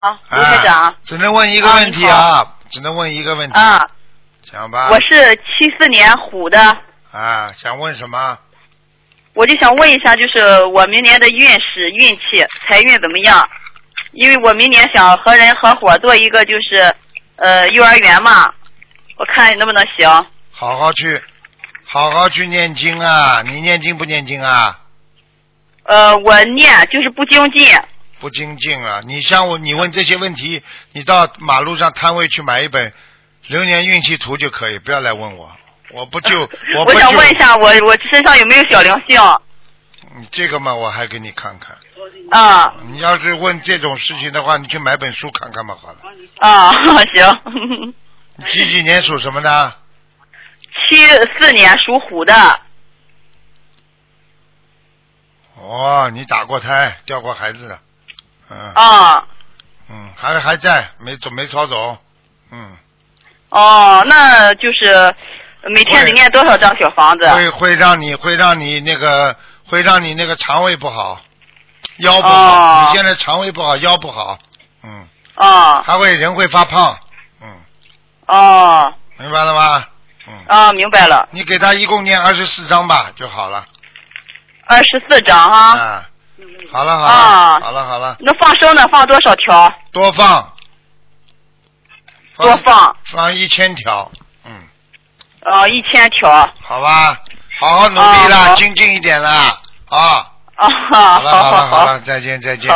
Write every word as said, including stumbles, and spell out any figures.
啊，卢台长、啊。 只能问一个问题啊，啊只能问一个问题。 啊。 讲吧。 我是七四年虎的。 啊，想问什么？ 我就想问一下，就是我明年的运势、运气、财运怎么样？因为我明年想和人合伙做一个，就是呃幼儿园嘛，我看能不能行。 好好去，好好去念经啊！你念经不念经啊？ 呃，我念就是不精进。 不精进啊！你像我，你问这些问题，你到马路上摊位去买一本流年运气图就可以，不要来问我。我不就我不我想问一下，我我身上有没有小灵性？ 嗯，这个嘛，我还给你看看。 啊。 你要是问这种事情的话，你去买本书看看嘛，好了。 啊，行。 你几几年属什么的？ 七四年属虎的。 哦，你打过胎，掉过孩子的，嗯。 啊。 嗯，还还在，没走，没抄走，嗯。 哦，那就是。每天得念多少张小房子？ 会会让你会让你那个会让你那个肠胃不好，腰不好。哦、你现在肠胃不好，腰不好，嗯。 哦。 还会人会发胖，嗯。 哦。 明白了吗？嗯。 啊，明白了。 你给他一共念二十四张吧，就好了。 二十四张哈。 啊。好了好了。 啊。 好了好了。 那放生呢？放多少条？ 多放。 多放。 放一千条。 哦，一千条。 好吧，好好努力啦，精进一点啦，啊。 啊， 好了好了好了，再见再见。